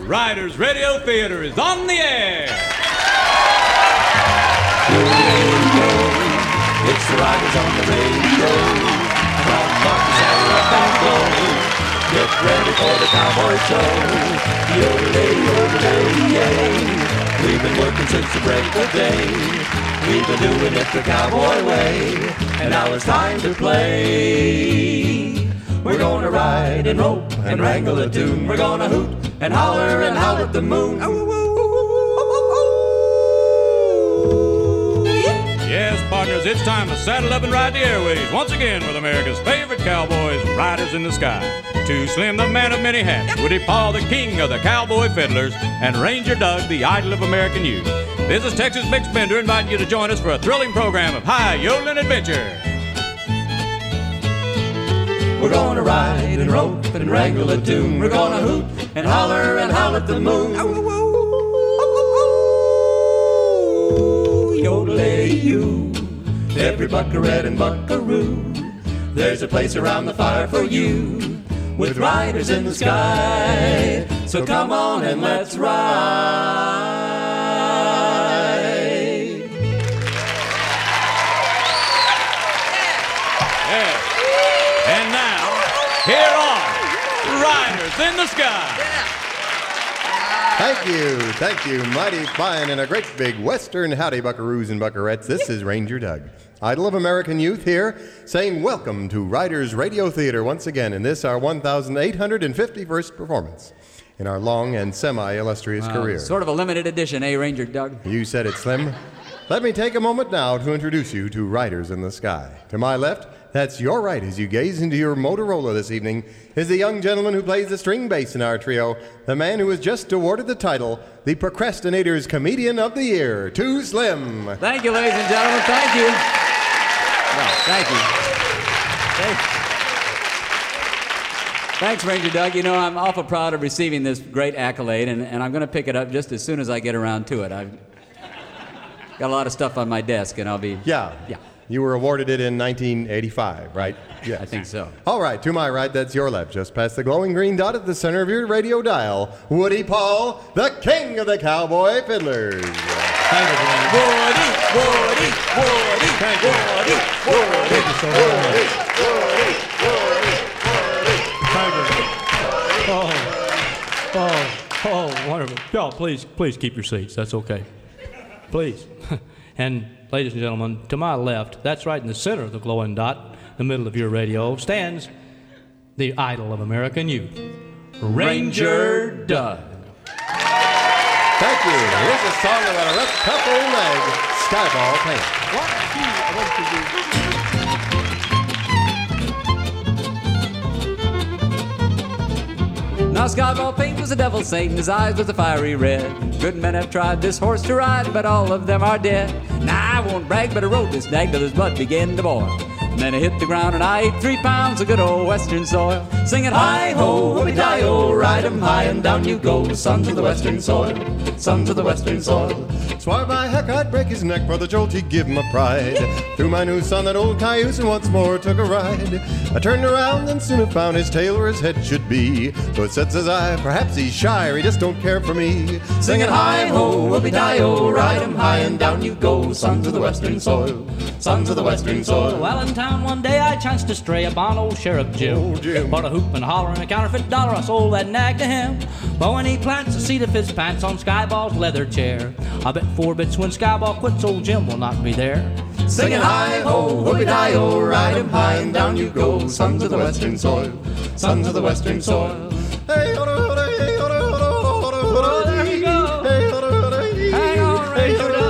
Riders Radio Theater is on the air. It's the Riders on the radio. From Marcus and Bangor. Get ready for the cowboy show. Yodelay, yodelay, yay. We've been working since the break of day. We've been doing it the cowboy way. And now it's time to play. We're gonna ride and rope and wrangle a tune. We're gonna hoot and holler at the moon. Yes, partners, it's time to saddle up and ride the airways once again with America's favorite cowboys, Riders in the Sky. Too Slim, the man of many hats, Woody Paul, the king of the cowboy fiddlers, and Ranger Doug, the idol of American youth. This is Texas Big Spender inviting you to join us for a thrilling program of high yodeling adventure. We're gonna ride and rope and wrangle a tune. We're gonna hoot and holler at the moon. Yodelay you, every buckaroo and buckaroo. There's a place around the fire for you, with riders in the sky. So come on and let's ride. Yeah. And now, here are Riders in the Sky. Thank you, mighty fine and a great big western howdy, buckaroos and buckarettes. This is Ranger Doug, idol of American youth, here saying welcome to Riders Radio Theater once again in this, our 1,851st performance in our long and semi-illustrious career. Sort of a limited edition, eh, Ranger Doug? You said it, Slim. Let me take a moment now to introduce you to Riders in the Sky. To my left, that's your right as you gaze into your Motorola this evening, is the young gentleman who plays the string bass in our trio, the man who was just awarded the title, the Procrastinator's Comedian of the Year, Too Slim. Thank you, ladies and gentlemen. Thank you. Thank you. Thanks, Ranger Doug. You know, I'm awful proud of receiving this great accolade, and I'm going to pick it up just as soon as I get around to it. I've got a lot of stuff on my desk, and I'll be... Yeah. You were awarded it in 1985, right? Yes. I think so. All right, to my right, that's your left, just past the glowing green dot at the center of your radio dial, Woody Paul, the king of the cowboy fiddlers. Thank you, Woody. Thank you. Woody. Thank you so much. Oh, wonderful. Y'all, please keep your seats. That's okay. Please. And ladies and gentlemen, to my left, that's right in the center of the glowing dot, the middle of your radio, stands the idol of American youth, Ranger Doug. Thank you. Here's a song about a rough, tough old leg, Skyball Paint. Now Skyball Paint was a devil saint, and his eyes was a fiery red. Good men have tried this horse to ride, but all of them are dead. Now I won't brag, but I rode this nag till his blood began to boil. And then I hit the ground and I ate 3 pounds of good old western soil. Singing hi-ho, whoopie-di-oh, ride 'em high and down you go, sons of the western soil, sons of the western soil. Swore by heck I'd break his neck for the jolt he'd give him a pride. Threw my noose on that old cayuse and once more took a ride. I turned around and soon have found his tail where his head should be. So it said, says I, perhaps he's shy or he just don't care for me. Singing hi-ho, whoopie-di-oh, ride 'em high and down you go, sons of the western soil, sons of the western soil. Well, in town one day I chanced to stray upon old Sheriff Jim. Bought a hoop and holler and a counterfeit dollar. I sold that nag to him. But when he plants the seat of his pants on Skyball's leather chair, I bet 4 bits when Skyball quits, old Jim will not be there. Singing hi-ho, whoopie-di-oh, ride 'em high and down you go, sons of the western soil, sons of the western soil. Hey, There you go. Hang on, Ranger Doug.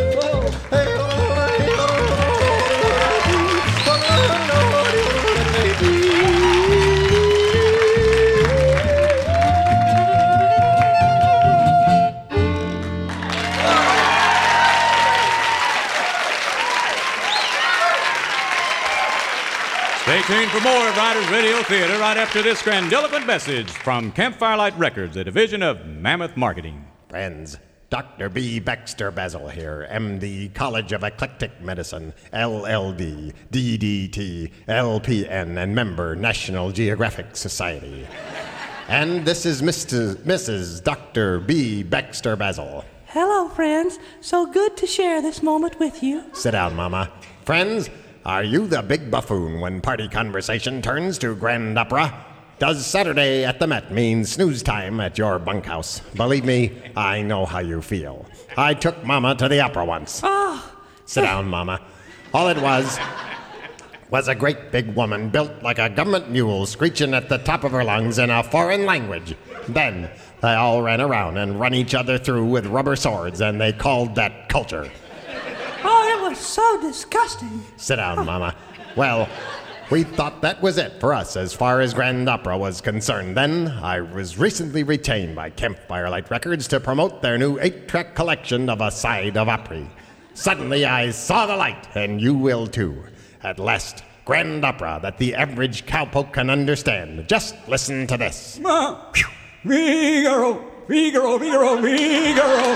Stay tuned for more of Riders Radio Theater right after this grandiloquent message from Campfire Light Records, a division of Mammoth Marketing. friends. Dr. B. Baxter Basil here, MD, College of Eclectic Medicine, LLD, DDT, LPN, and member National Geographic Society. And this is Mrs. Dr. B. Baxter Basil. Hello, friends. So good to share this moment with you. Sit down, Mama. Friends, are you the big buffoon when party conversation turns to grand opera? Does Saturday at the Met mean snooze time at your bunkhouse? Believe me, I know how you feel. I took Mama to the opera once. Oh. Sit down, Mama. All it was a great big woman built like a government mule screeching at the top of her lungs in a foreign language. Then they all ran around and run each other through with rubber swords, and they called that culture. Oh, it was so disgusting. Sit down, Mama. Well, we thought that was it for us as far as Grand Opera was concerned. Then I was recently retained by Campfire Light Records to promote their new 8-track collection of A Side of Opry. Suddenly I saw the light, and you will too. At last, grand opera that the average cowpoke can understand. Just listen to this. Figaro, Figaro, Figaro, Figaro.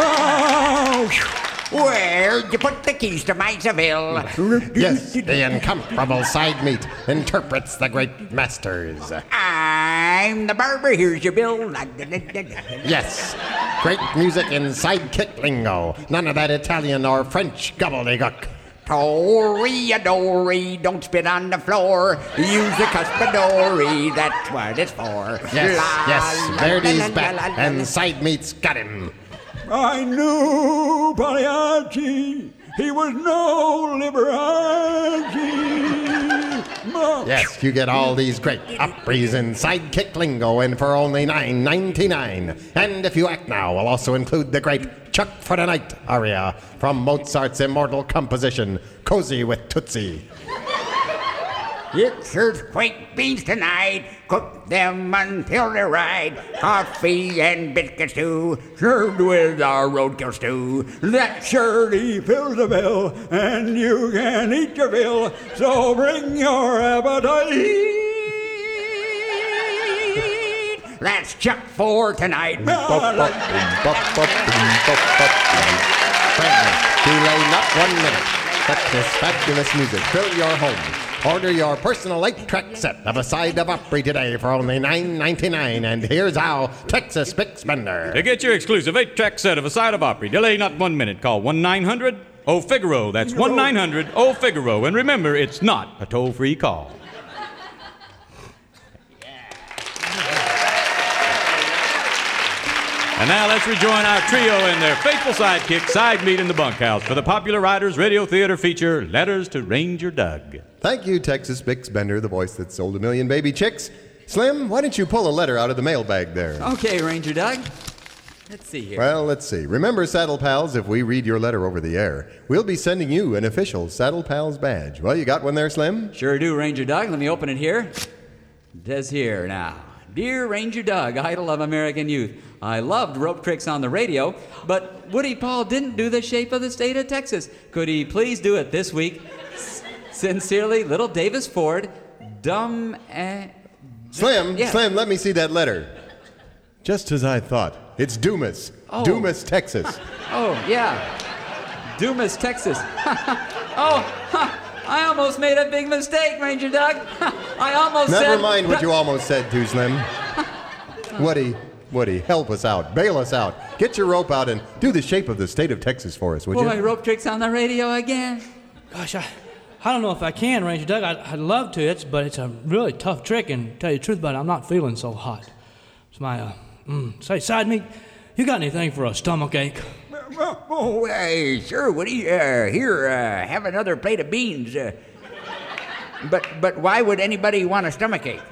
Where'd you put the keys to my Seville? Yes, the incomparable side meat interprets the great masters. I'm the barber, here's your bill. Yes, great music in sidekick lingo. None of that Italian or French gobbledygook. Toreador, don't spit on the floor. Use the cuspidore, that's what it's for. Yes, Verdi's back, and side meat's got him. I knew Pagliacci. He was no Liberace. Yes, you get all these great Opries in sidekick lingo, and for only $9.99. And if you act now, we'll also include the great Chuck for the Night aria from Mozart's immortal composition, Cozy with Tootsie. It's earthquake beans tonight. Cook them until they're right. Coffee and biscuits too, served with our roadkill stew. That surely fills the bill, and you can eat your fill. So bring your appetite. That's Chuck for tonight. Friends, delay not 1 minute. Let this fabulous music fill your home. Order your personal 8-track set of A Side of Opry today for only $9.99. And here's how Texas Picks Bender. To get your exclusive 8-track set of A Side of Opry, delay not 1 minute. Call 1-900-O-FIGARO. That's 1-900-O-FIGARO. And remember, it's not a toll-free call. And now let's rejoin our trio and their faithful sidekick, Side Meat in the Bunkhouse, for the Popular Writers Radio Theater feature, Letters to Ranger Doug. Thank you, Texas Picks Bender, the voice that sold 1 million baby chicks. Slim, why don't you pull a letter out of the mailbag there? Okay, Ranger Doug. Let's see here. Well, let's see. Remember, Saddle Pals, if we read your letter over the air, we'll be sending you an official Saddle Pals badge. Well, you got one there, Slim? Sure do, Ranger Doug. Let me open it here. It says here now. Dear Ranger Doug, idol of American youth, I loved rope tricks on the radio, but Woody Paul didn't do the shape of the state of Texas. Could he please do it this week? Sincerely, Little Davis Ford, dumb and... Slim, Yeah. Slim, let me see that letter. Just as I thought. It's Dumas. Oh. Dumas, Texas. Oh, yeah. Dumas, Texas. I almost made a big mistake, Ranger Doug. I almost said... Never mind what you almost said, too, Slim. Woody, help us out. Bail us out. Get your rope out and do the shape of the state of Texas for us, would you? Boy, rope tricks on the radio again. Gosh, I don't know if I can, Ranger Doug. I'd love to, but it's a really tough trick, and to tell you the truth about it, I'm not feeling so hot. It's my, say, Side Meat, you got anything for a stomach ache? Oh, sure, Woody. Here, have another plate of beans. But why would anybody want a stomachache?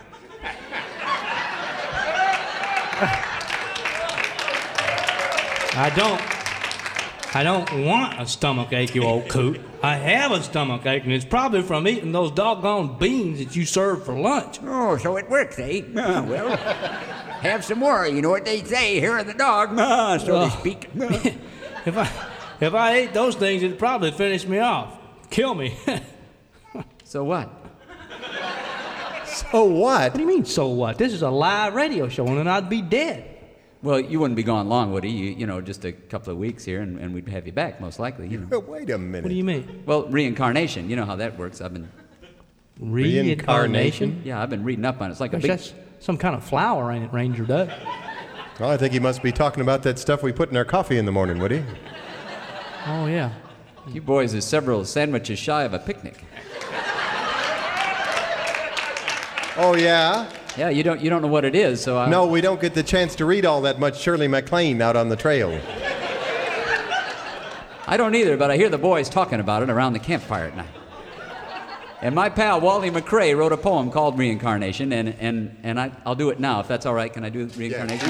I don't want a stomach ache, you old coot. I have a stomach ache, and it's probably from eating those doggone beans that you served for lunch. Oh, so it works, eh? Well, have some more. You know what they say, hair of the dog, so to speak. If I ate those things, it'd probably finish me off. Kill me. So what? So what? What do you mean, so what? This is a live radio show, and then I'd be dead. Well, you wouldn't be gone long, Woody. You know, just a couple of weeks here, and we'd have you back, most likely, you know. Wait a minute. What do you mean? Well, reincarnation. You know how that works. I've been... Reincarnation? Yeah, I've been reading up on it. It's like Gosh, a big... some kind of flower, ain't it, Ranger Doug? Well, I think he must be talking about that stuff we put in our coffee in the morning, would he? Oh, yeah. You boys are several sandwiches shy of a picnic. Oh, yeah? Yeah, you don't know what it is, so No, we don't get the chance to read all that much Shirley MacLaine out on the trail. I don't either, but I hear the boys talking about it around the campfire at night. And my pal Wally McRae wrote a poem called Reincarnation, and I'll do it now, if that's all right. Can I do Reincarnation?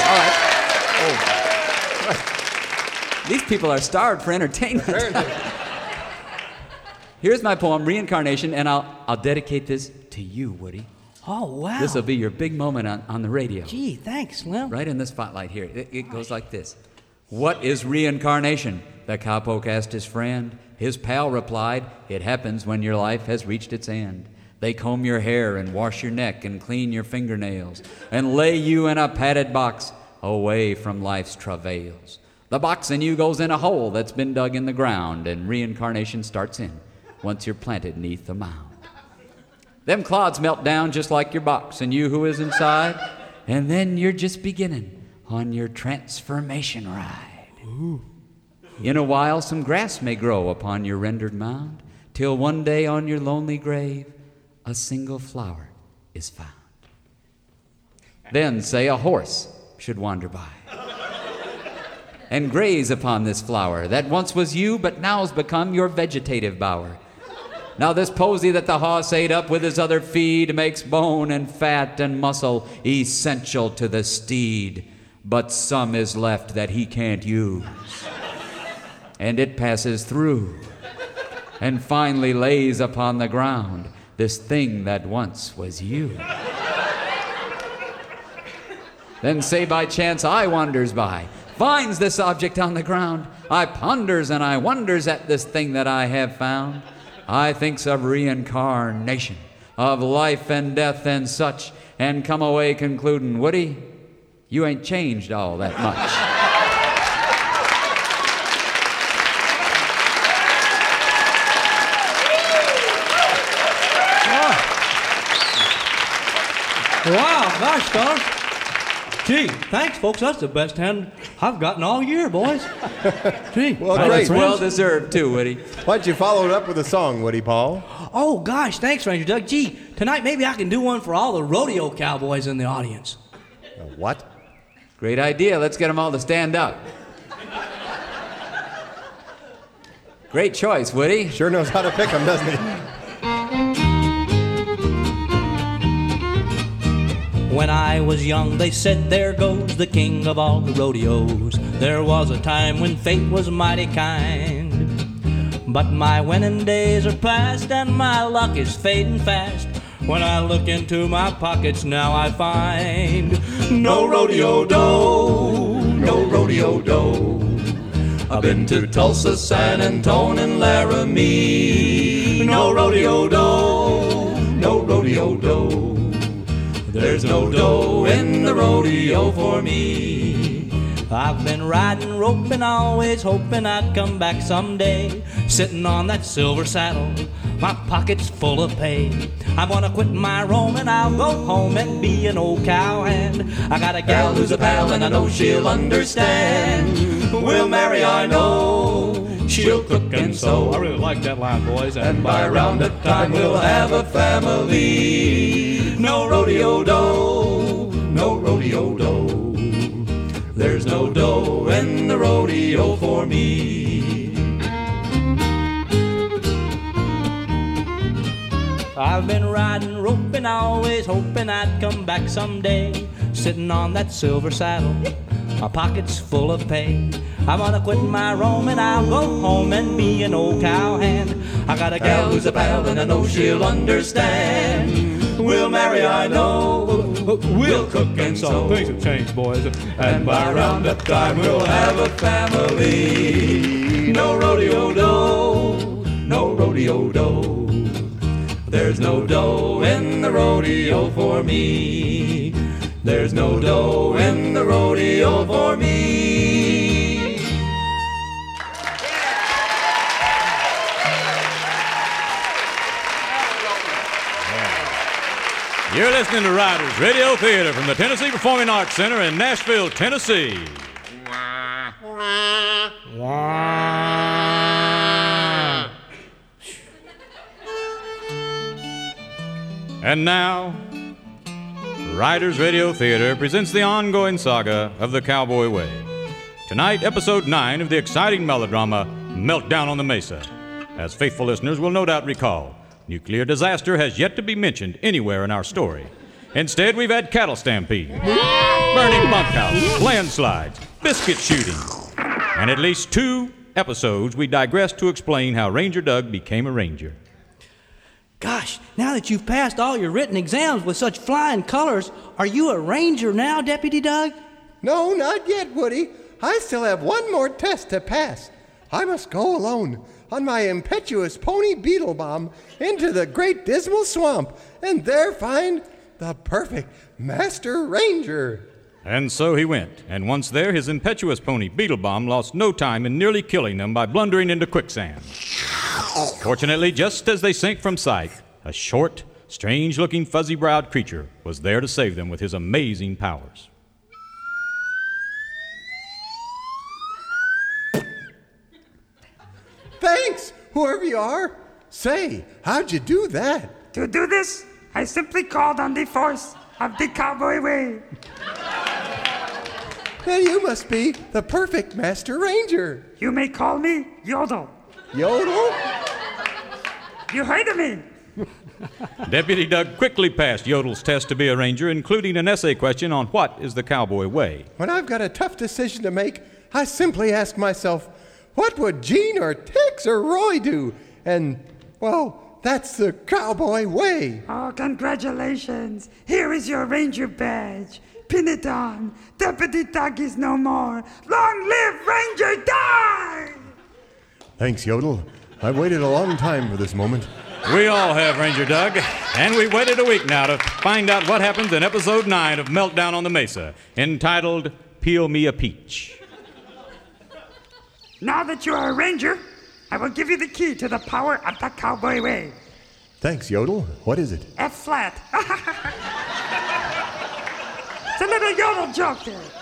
Yes, all right. These people are starved for entertainment. Here's my poem, Reincarnation, and I'll dedicate this to you, Woody. Oh, wow. This will be your big moment on the radio. Gee, thanks, Slim. Right in the spotlight here. It goes like this. What is reincarnation? The cowpoke asked his friend. His pal replied, it happens when your life has reached its end. They comb your hair and wash your neck and clean your fingernails and lay you in a padded box away from life's travails. The box in you goes in a hole that's been dug in the ground, and reincarnation starts in once you're planted neath the mound. Them clods melt down just like your box and you who is inside, and then you're just beginning on your transformation ride. Ooh. In a while some grass may grow upon your rendered mound, till one day on your lonely grave a single flower is found. Then say a horse should wander by and graze upon this flower that once was you but now's become your vegetative bower. Now this posy that the hoss ate up with his other feed makes bone and fat and muscle essential to the steed, but some is left that he can't use, and it passes through and finally lays upon the ground this thing that once was you. Then say by chance I wanders by, finds this object on the ground. I ponders and I wonders at this thing that I have found. I thinks of reincarnation, of life and death and such, and come away concluding, Woody, you ain't changed all that much. Wow, gosh, fellas. Gee, thanks, folks. That's the best hand I've gotten all year, boys. Gee, well, thanks, great. friends. Well deserved, too, Woody. Why don't you follow it up with a song, Woody Paul? Oh, gosh, thanks, Ranger Doug. Gee, tonight maybe I can do one for all the rodeo cowboys in the audience. What? Great idea. Let's get them all to stand up. Great choice, Woody. Sure knows how to pick them, doesn't he? When I was young, they said, there goes the king of all the rodeos. There was a time when fate was mighty kind. But my winning days are past and my luck is fading fast. When I look into my pockets now I find no rodeo dough, no rodeo dough. I've been to Tulsa, San Antonio, and Laramie. No rodeo dough, no rodeo dough. There's no dough in the rodeo for me. I've been riding, roping, always hoping I'd come back someday. Sitting on that silver saddle, my pocket's full of pay. I'm gonna quit my roaming, I'll go home and be an old cowhand. I got a gal who's a pal and I know she'll understand. We'll marry, I know. She'll cook and sew. I really like that line, boys. And by roundup time we'll have a family. No rodeo dough, no rodeo dough. There's no dough in the rodeo for me. I've been riding, roping, always hoping I'd come back someday. Sitting on that silver saddle, my pocket's full of pay. I'm gonna quit my roaming, I'll go home and be an old cowhand. I got a gal who's a pal and I know she'll understand. We'll marry, I know. We'll cook and sew. Things have changed, boys. And by roundup time we'll have a family. No rodeo dough, no rodeo dough. There's no dough in the rodeo for me. There's no dough in the rodeo for me. You're listening to Riders Radio Theater from the Tennessee Performing Arts Center in Nashville, Tennessee. And now, Riders Radio Theater presents the ongoing saga of the Cowboy Way. Tonight, episode 9 of the exciting melodrama, Meltdown on the Mesa. As faithful listeners will no doubt recall, nuclear disaster has yet to be mentioned anywhere in our story. Instead, we've had cattle stampede, burning bunkhouse, landslides, biscuit shooting, and at least 2 episodes we digress to explain how Ranger Doug became a ranger. Gosh, now that you've passed all your written exams with such flying colors, are you a ranger now, Deputy Doug? No, not yet, Woody. I still have one more test to pass. I must go alone on my impetuous pony Beetlebomb into the great dismal swamp and there find the perfect Master Ranger. And so he went, and once there, his impetuous pony Beetlebomb lost no time in nearly killing them by blundering into quicksand. Fortunately, just as they sank from sight, a short, strange-looking, fuzzy-browed creature was there to save them with his amazing powers. Thanks, whoever you are. Say, how'd you do that? To do this, I simply called on the force of the Cowboy Way. Then you must be the perfect Master Ranger. You may call me Yodel. Yodel? You heard of me. Deputy Doug quickly passed Yodel's test to be a ranger, including an essay question on what is the Cowboy Way. When I've got a tough decision to make, I simply ask myself, what would Gene or Tex or Roy do? And, well, that's the Cowboy Way. Oh, congratulations. Here is your ranger badge. Pin it on. Deputy Doug is no more. Long live Ranger Doug! Thanks, Yodel. I've waited a long time for this moment. We all have, Ranger Doug, and we've waited a week now to find out what happens in episode 9 of Meltdown on the Mesa, entitled Peel Me a Peach. Now that you are a ranger, I will give you the key to the power of the Cowboy Way. Thanks, Yodel. What is it? F flat. It's a little yodel joke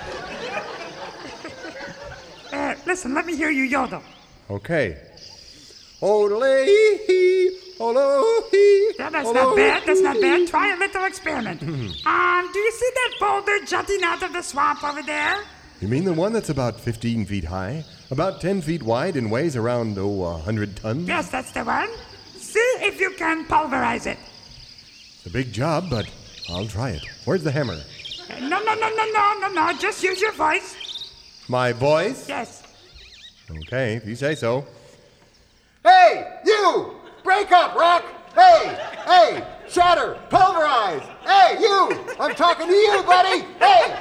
there. Listen, let me hear you yodel. Okay. Odele-hee, olo-hee, Yeah, that's not bad. That's not bad. Try a little experiment. Do you see that boulder jutting out of the swamp over there? You mean the one that's about 15 feet high, about 10 feet wide, and weighs around, 100 tons? Yes, that's the one. See if you can pulverize it. It's a big job, but I'll try it. Where's the hammer? No. Just use your voice. My voice? Yes. Okay, if you say so. Hey, you! Break up, Rock! Hey! Shatter! Pulverize! Hey, you! I'm talking to you, buddy! Hey!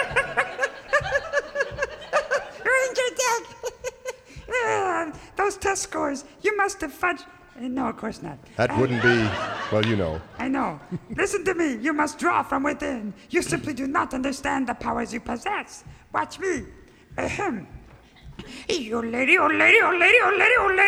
Ranger Doug! Those test scores, you must have fudged. No, of course not. That wouldn't be, well, you know. I know. Listen to me. You must draw from within. You simply do not understand the powers you possess. Watch me. Ahem. You lady, oh lady, oh lady, oh lady, oh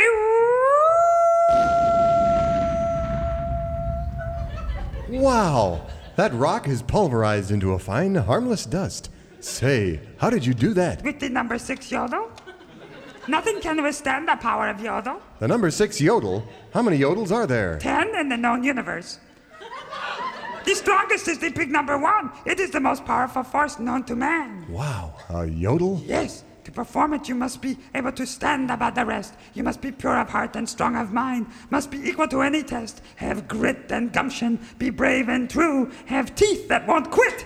lady. Wow! That rock is pulverized into a fine, harmless dust. Say, how did you do that? With the number 6 yodel? Nothing can withstand the power of yodel. The number 6 yodel? How many yodels are there? 10 in the known universe. The strongest is the big number 1. It is the most powerful force known to man. Wow, a yodel? Yes. To perform it, you must be able to stand above the rest. You must be pure of heart and strong of mind. Must be equal to any test. Have grit and gumption. Be brave and true. Have teeth that won't quit.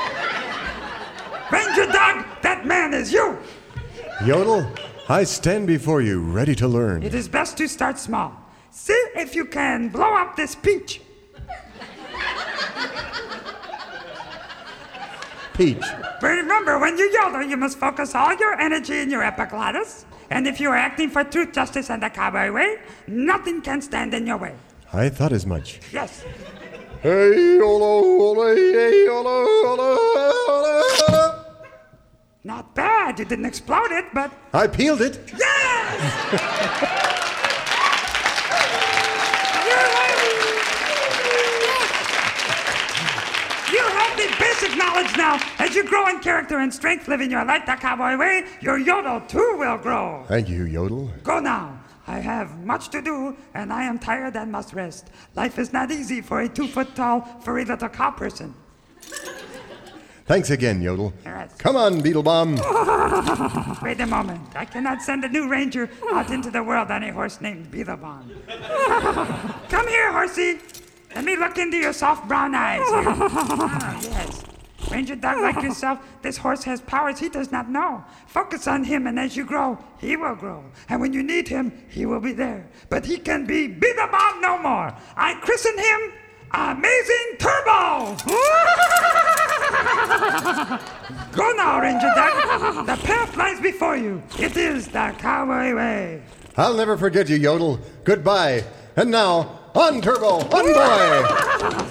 Ranger Doug, that man is you. Yodel, I stand before you, ready to learn. It is best to start small. See if you can blow up this peach. Peach. But remember, when you yodel, you must focus all your energy in your epiglottis. And if you are acting for truth, justice, and the Cowboy Way, nothing can stand in your way. I thought as much. Yes. Hey, olo, olo, hey, olo, olo, olo. Not bad. You didn't explode it, but... I peeled it. Yes! acknowledge now, as you grow in character and strength, living your life the cowboy way, your yodel too will grow. Thank you, Yodel. Go now. I have much to do, and I am tired and must rest. Life is not easy for a 2-foot-tall, furry little cow person. Thanks again, Yodel. All right. Come on, Beetlebum. Wait a moment. I cannot send a new ranger out into the world on a horse named Beelzebub. Come here, horsey. Let me look into your soft brown eyes here. Ah, yes. Ranger Doug, like yourself, this horse has powers he does not know. Focus on him, and as you grow, he will grow. And when you need him, he will be there. But he can be the bomb no more. I christen him Amazing Turbo! Go now, Ranger Doug. The path lies before you. It is the cowboy way. I'll never forget you, Yodel. Goodbye. And now, on Turbo, on boy!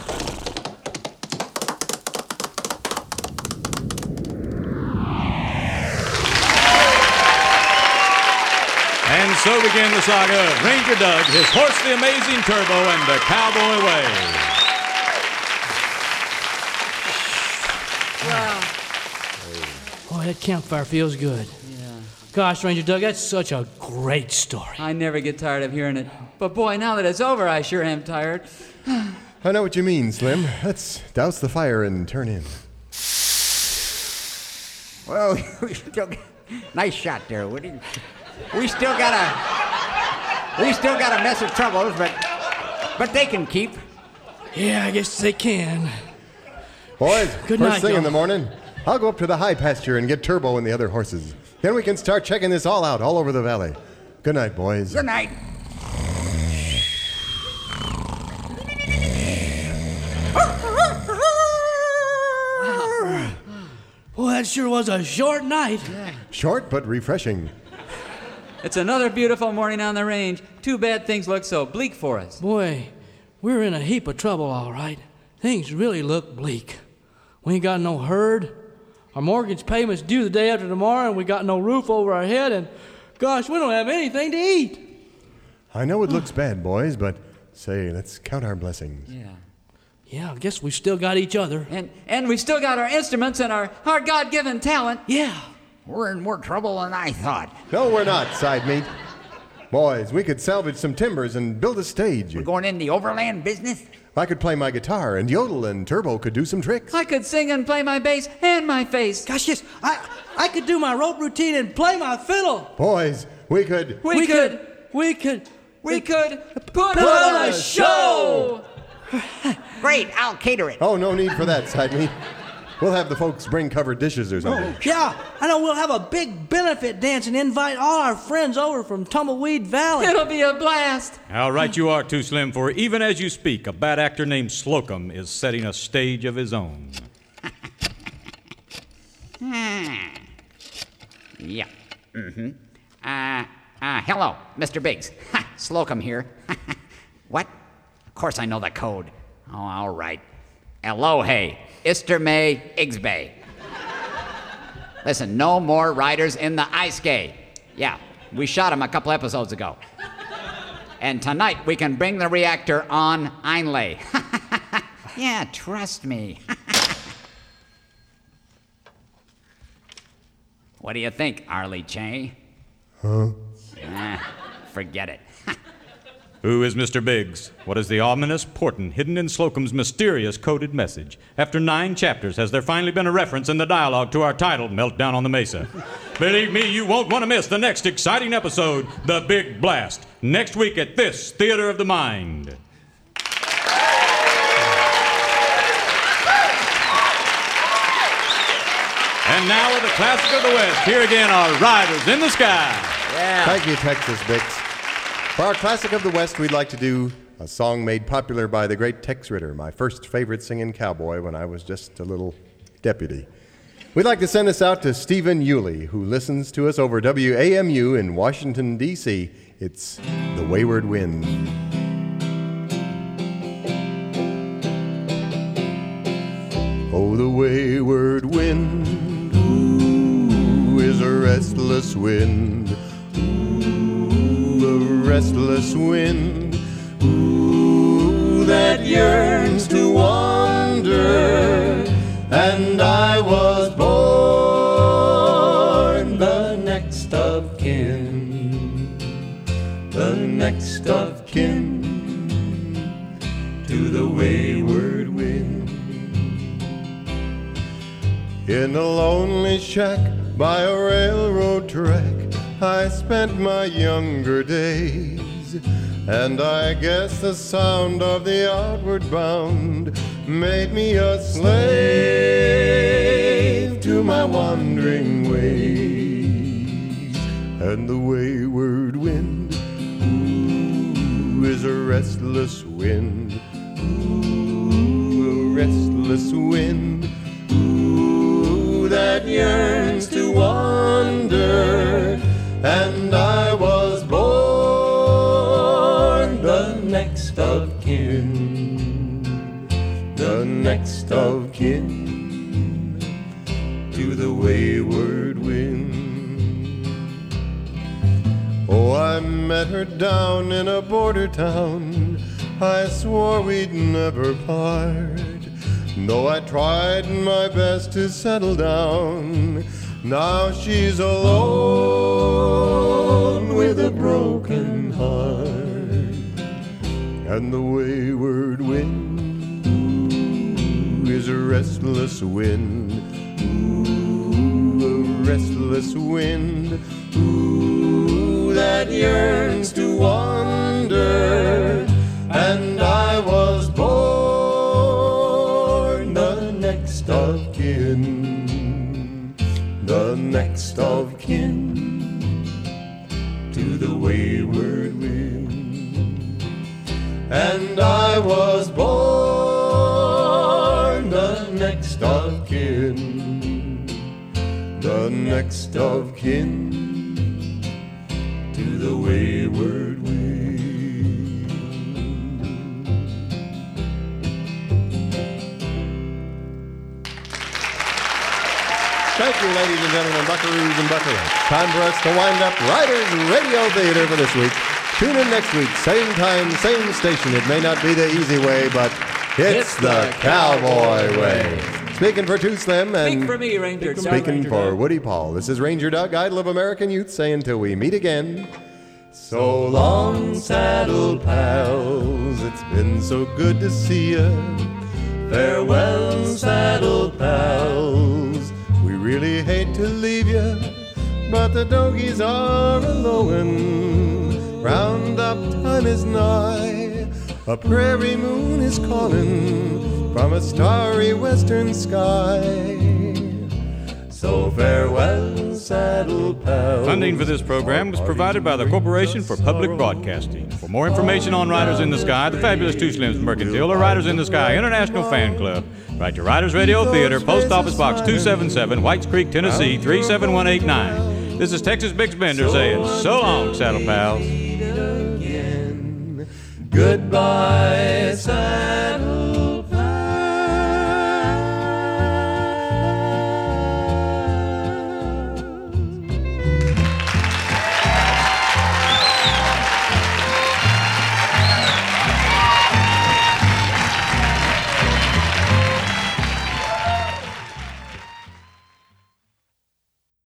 And so began the saga of Ranger Doug, his horse, the Amazing Turbo, and the Cowboy Way. Wow. Boy, that campfire feels good. Yeah. Gosh, Ranger Doug, that's such a great story. I never get tired of hearing it. But boy, now that it's over, I sure am tired. I know what you mean, Slim. Let's douse the fire and turn in. Well, we still got, nice shot there, Woody. We still got a mess of troubles, but they can keep. Yeah, I guess they can. Boys, Good first night, thing in y'all. the morning, I'll go up to the high pasture and get Turbo and the other horses. Then we can start checking this all out all over the valley. Good night, boys. Good night. Boy, that sure was a short night. Short but refreshing. It's another beautiful morning on the range. Too bad things look so bleak for us. Boy, we're in a heap of trouble, all right. Things really look bleak. We ain't got no herd. Our mortgage payment's due the day after tomorrow, and we got no roof over our head, and gosh, we don't have anything to eat. I know it looks bad, boys, but say, let's count our blessings. Yeah. Yeah, I guess we still got each other. And we still got our instruments and our God-given talent. Yeah. We're in more trouble than I thought. No, we're not, side meat. Boys, we could salvage some timbers and build a stage. We're going in the overland business? I could play my guitar, and Yodel and Turbo could do some tricks. I could sing and play my bass and my face. Gosh, yes, I could do my rope routine and play my fiddle. Boys, we could We could put on a show. Great, I'll cater it. Oh, no need for that, side meat. We'll have the folks bring covered dishes or something. Yeah, I know we'll have a big benefit dance and invite all our friends over from Tumbleweed Valley. It'll be a blast. How right you are, Too Slim, for even as you speak, a bad actor named Slocum is setting a stage of his own. Yeah. Mm-hmm. Hello, Mr. Biggs. Slocum here. What? Of course I know the code. Oh, all right. Elohe, Ister May, Igsbay. Listen, no more riders in the ice skate. Yeah, we shot him a couple episodes ago. And tonight we can bring the reactor on Einley. Yeah, trust me. What do you think, Arlie Che? Huh? Forget it. Who is Mr. Biggs? What is the ominous portent hidden in Slocum's mysterious coded message? After 9 chapters, has there finally been a reference in the dialogue to our title, Meltdown on the Mesa? Believe me, you won't want to miss the next exciting episode, The Big Blast, next week at this Theater of the Mind. And now with the classic of the West, here again are Riders in the Sky. Yeah. Thank you, Texas Bix. For our classic of the West, we'd like to do a song made popular by the great Tex Ritter, my first favorite singing cowboy when I was just a little deputy. We'd like to send this out to Stephen Yulee, who listens to us over WAMU in Washington, D.C. It's The Wayward Wind. Oh, the wayward wind, ooh, is a restless wind. Ooh, a restless wind, ooh, that yearns to wander and I was born the next of kin, the next of kin to the wayward wind. In a lonely shack by a railroad track I spent my younger days, and I guess the sound of the outward bound made me a slave to my wandering ways. And the wayward wind, ooh, is a restless wind, ooh, a restless wind, ooh, that yearns to wander. And I was born the next of kin, the next of kin to the wayward wind. Oh, I met her down in a border town, I swore we'd never part. Though I tried my best to settle down, now she's alone with a broken heart. And the wayward wind, ooh, is a restless wind, ooh, a restless wind, ooh, that yearns to wander. And I was born the next of kin, the next of kin to the wayward wind. And I was born the next of kin, the next of kin to the wayward wind. Thank you, ladies and gentlemen, buckaroos and buckaroos. Time for us to wind up Riders Radio Theater for this week. Tune in next week, same time, same station. It may not be the easy way, but it's the cowboy way. Speaking for Too Slim and Speak for me, Ranger Doug. Speaking for Woody Paul, this is Ranger Doug, idol of American youth, saying till we meet again. So long, saddle pals, it's been so good to see ya. Farewell, saddle pals, we really hate to leave ya, but the dogies are a-lowin', round-up time is nigh, a prairie moon is calling from a starry western sky. So farewell, saddle pals. Funding for this program was provided by the Corporation for Public Broadcasting. For more information on Riders in the Sky, the fabulous Two Slims from Mercantile, or Riders in the Sky International Fan Club, write to Riders Radio Theater, Post Office Box 277, Whites Creek, Tennessee 37189. This is Texas Bix Bender saying, so long, saddle pals. Goodbye, saddle